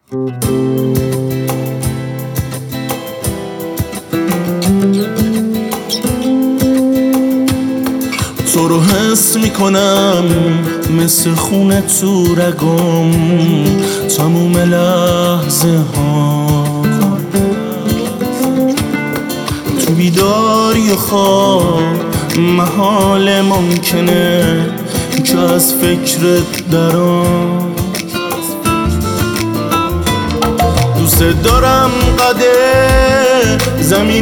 تو رو حس میکنم مثل خونه تو رگم، تموم لحظه ها تو بیداری و خواب محال ممکنه که از فکرت درام. دوست دارم قده زمین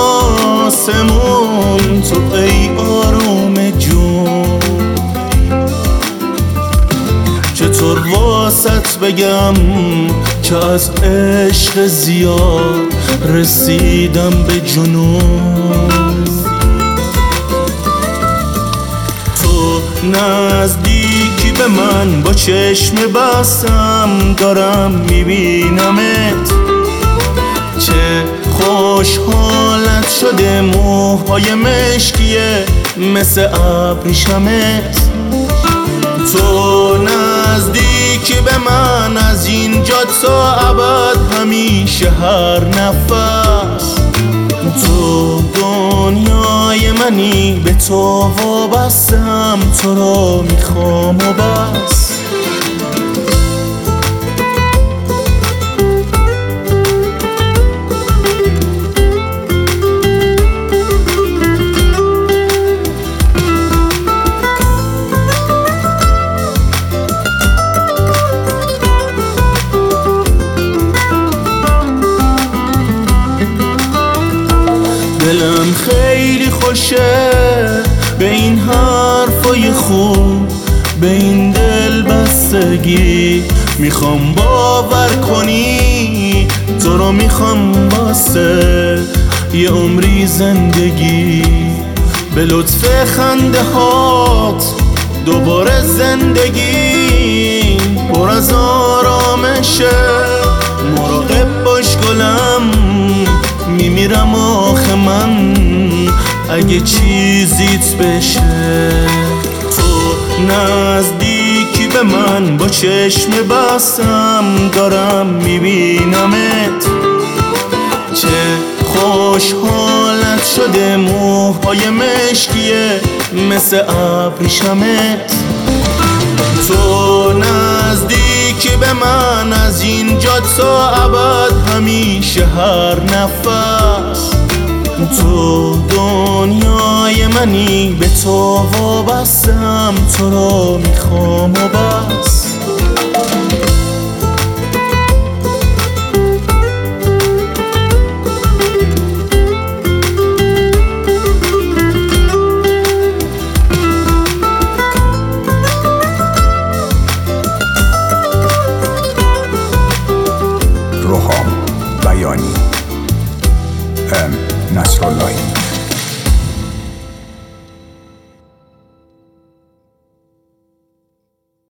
آسمون، تو ای آروم جون. چطور واسط بگم که از عشق زیاد رسیدم به جنون. تو نزدیکی به من، با چشم بستم دارم میبینمت. چه خوشحالت شده موهای مشکیه مثل ابریشمت. تو نزدیکی به من، از اینجا تا ابد همیشه هر نفس. تو دنیای منی، به تو وابستم، تو رو میخوام و بس. دلم خیلی خوشه به این حرفای خوب، به این دل بستگی. میخوام باور کنی تو رو میخوام واسه یه عمری زندگی. به لطف خنده هات دوباره زندگی پر از آرامشه. مراقب باش گلم، میمیرم آخه من اگه چیزیت بشه. تو نزدیکی به من، با چشم بستم دارم میبینمت. چه خوشحالت شده موهای مشکیه مثل ابریشمت. تو نزدیکی به من، از اینجا تا ابد همیشه هر نفس. تو دنیای منی، به تو وابستم، تو رو میخوام و بس. روحام بیانی، نصراللهی.